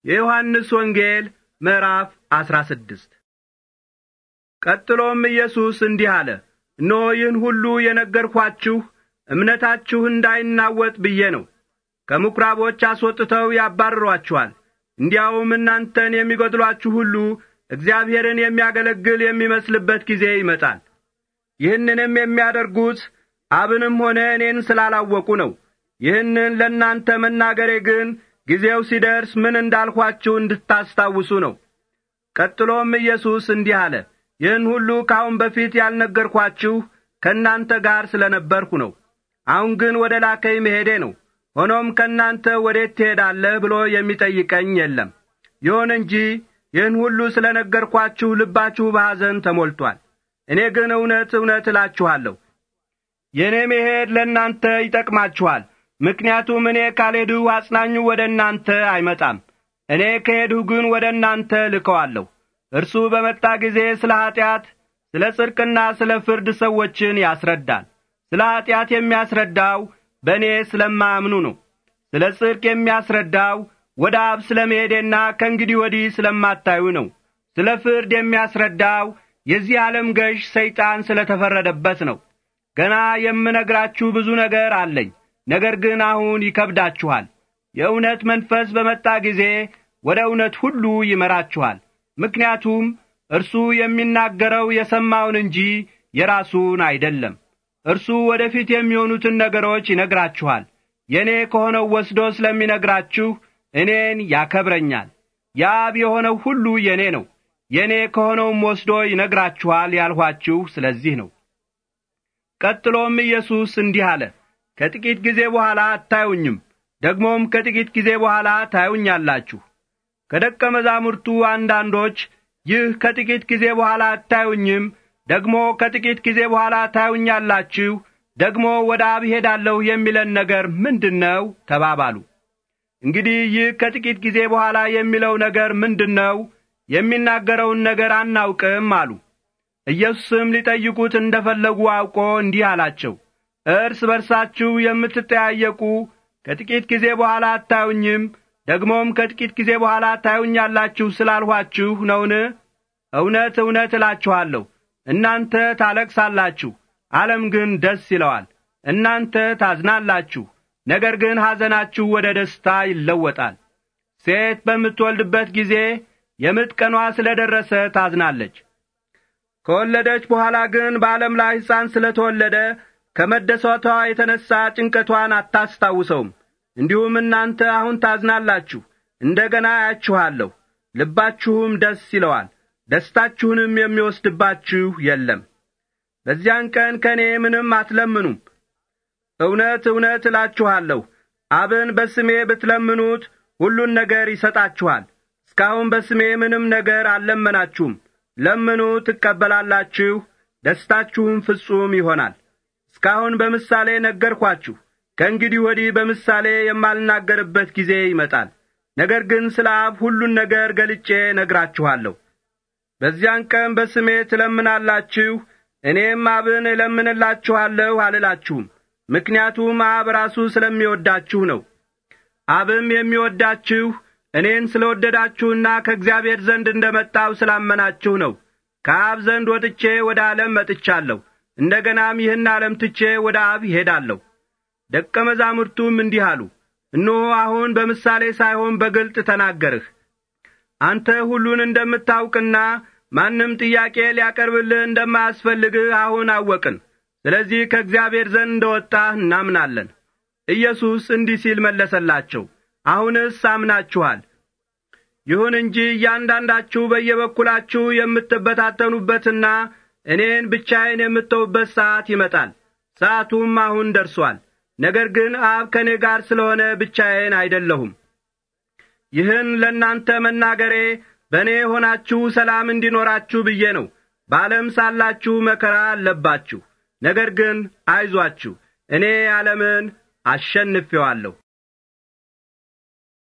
የዮሐንስ ወንጌል ምዕራፍ 16። ቀጥሎም ኢየሱስ እንዲህ አለ፣ እነሆ ይህን ሁሉ የነገርኳችሁ እምነታችሁ እንዳይናወጥ ብዬ ነው። ከምኵራቦች አስወጥተው ያባርሯችኋል። እንዲያውም እናንተን የሚገድሏችሁ ሁሉ እግዚአብሔርን የሚያገለግል የሚመስልበት ጊዜ ይመጣል። ይህንንም የሚያደርጉት አብንም ሆነ እኔን ስላላወቁ ነው። ይህንን ለእናንተ መናገሬ ግን ጊዜው ሲደርስ ምን እንዳልኋችሁ እንድታስታውሱ ነው። ቀጥሎም ኢየሱስ እንዲህ አለ፣ ይህን ሁሉ ከአሁን በፊት ያልነገርኳችሁ ከእናንተ ጋር ስለ ነበርሁ ነው። አሁን ግን ወደ ላከኝ መሄዴ ነው። ሆኖም ከእናንተ ወዴት ትሄዳለህ ብሎ የሚጠይቀኝ የለም። ይሁን እንጂ ይህን ሁሉ ስለ ነገርኳችሁ ልባችሁ በሐዘን ተሞልቶአል። እኔ ግን እውነት እውነት እላችኋለሁ፣ የእኔ መሄድ ለእናንተ ይጠቅማችኋል። ምክንያቱም እኔ ካልሄድሁ አጽናኙ ወደ እናንተ አይመጣም። እኔ ከሄድሁ ግን ወደ እናንተ ልከዋለሁ። እርሱ በመጣ ጊዜ ስለ ኀጢአት፣ ስለ ጽድቅና ስለ ፍርድ ሰዎችን ያስረዳል። ስለ ኀጢአት የሚያስረዳው በእኔ ስለማያምኑ ነው። ስለ ጽድቅ የሚያስረዳው ወደ አብ ስለ መሄዴና ከእንግዲህ ወዲህ ስለማታዩ ነው። ስለ ፍርድ የሚያስረዳው የዚህ ዓለም ገዥ ሰይጣን ስለ ተፈረደበት ነው። ገና የምነግራችሁ ብዙ ነገር አለኝ፣ ነገር ግን አሁን ይከብዳችኋል። የእውነት መንፈስ በመጣ ጊዜ ወደ እውነት ሁሉ ይመራችኋል። ምክንያቱም እርሱ የሚናገረው የሰማውን እንጂ የራሱን አይደለም። እርሱ ወደፊት የሚሆኑትን ነገሮች ይነግራችኋል። የእኔ ከሆነው ወስዶ ስለሚነግራችሁ እኔን ያከብረኛል። የአብ የሆነው ሁሉ የእኔ ነው። የእኔ ከሆነውም ወስዶ ይነግራችኋል ያልኋችሁ ስለዚህ ነው። ቀጥሎም ኢየሱስ እንዲህ አለ፣ ከጥቂት ጊዜ በኋላ አታዩኝም፣ ደግሞም ከጥቂት ጊዜ በኋላ ታዩኛላችሁ። ከደቀ መዛሙርቱ አንዳንዶች ይህ ከጥቂት ጊዜ በኋላ አታዩኝም፣ ደግሞ ከጥቂት ጊዜ በኋላ ታዩኛላችሁ፣ ደግሞ ወደ አብ ሄዳለሁ የሚለን ነገር ምንድነው ተባባሉ። እንግዲህ ይህ ከጥቂት ጊዜ በኋላ የሚለው ነገር ምንድነው? የሚናገረውን ነገር አናውቅም አሉ። ኢየሱስም ሊጠይቁት እንደፈለጉ አውቆ እንዲህ አላቸው፣ እርስ በርሳችሁ የምትጠያየቁ ከጥቂት ጊዜ በኋላ አታዩኝም፣ ደግሞም ከጥቂት ጊዜ በኋላ ታዩኛላችሁ ስላልኋችሁ ነውን? እውነት እውነት እላችኋለሁ፣ እናንተ ታለቅሳላችሁ፣ ዓለም ግን ደስ ይለዋል። እናንተ ታዝናላችሁ፣ ነገር ግን ሐዘናችሁ ወደ ደስታ ይለወጣል። ሴት በምትወልድበት ጊዜ የምጥ ቀኗ ስለ ደረሰ ታዝናለች። ከወለደች በኋላ ግን በዓለም ላይ ሕፃን ስለ ተወለደ ከመደሰቷ የተነሣ ጭንቀቷን አታስታውሰውም። እንዲሁም እናንተ አሁን ታዝናላችሁ፣ እንደገና አያችኋለሁ፣ ልባችሁም ደስ ይለዋል፣ ደስታችሁንም የሚወስድባችሁ የለም። በዚያን ቀን ከእኔ ምንም አትለምኑም። እውነት እውነት እላችኋለሁ፣ አብን በስሜ ብትለምኑት ሁሉን ነገር ይሰጣችኋል። እስካሁን በስሜ ምንም ነገር አልለመናችሁም። ለምኑ ትቀበላላችሁ፣ ደስታችሁም ፍጹም ይሆናል። እስካሁን በምሳሌ ነገርኳችሁ። ከእንግዲህ ወዲህ በምሳሌ የማልናገርበት ጊዜ ይመጣል። ነገር ግን ስለ አብ ሁሉን ነገር ገልጬ ነግራችኋለሁ። በዚያን ቀን በስሜ ትለምናላችሁ፣ እኔም አብን እለምንላችኋለሁ አልላችሁም። ምክንያቱም አብ ራሱ ስለሚወዳችሁ ነው። አብም የሚወዳችሁ እኔን ስለወደዳችሁና ከእግዚአብሔር ዘንድ እንደመጣሁ ስላመናችሁ ነው። ከአብ ዘንድ ወጥቼ ወደ ዓለም መጥቻለሁ። እንደገናም ይህን ዓለም ትቼ ወደ አብ እሄዳለሁ። ደቀ መዛሙርቱም እንዲህ አሉ፣ እነሆ አሁን በምሳሌ ሳይሆን በግልጥ ተናገርህ። አንተ ሁሉን እንደምታውቅና ማንም ጥያቄ ሊያቀርብልህ እንደማያስፈልግህ አሁን አወቅን። ስለዚህ ከእግዚአብሔር ዘንድ እንደወጣህ እናምናለን። ኢየሱስ እንዲህ ሲል መለሰላቸው፣ አሁንስ አምናችኋል። ይሁን እንጂ እያንዳንዳችሁ በየበኩላችሁ የምትበታተኑበትና እኔን ብቻዬን የምተውበት ሰዓት ይመጣል። ሰዓቱም አሁን ደርሷል። ነገር ግን አብ ከእኔ ጋር ስለሆነ ብቻዬን አይደለሁም። ይህን ለእናንተ መናገሬ በእኔ ሆናችሁ ሰላም እንዲኖራችሁ ብዬ ነው። በዓለም ሳላችሁ መከራ አለባችሁ። ነገር ግን አይዟችሁ፣ እኔ ዓለምን አሸንፌዋለሁ።